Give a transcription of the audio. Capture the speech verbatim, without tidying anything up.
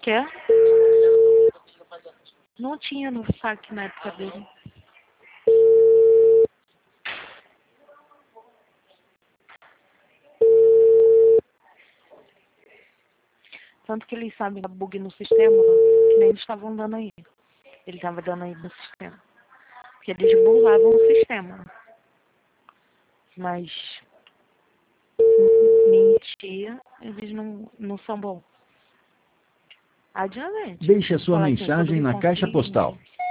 Quer? Não tinha no saque na época dele. Tanto que eles sabem da bug no sistema, que nem eles estavam dando aí. Ele estava dando aí no sistema. Porque eles burlavam o sistema. Mas mentir, eles não, não são bons. Adiante. Deixe a sua Fala assim, mensagem sobre na caixa conflito. postal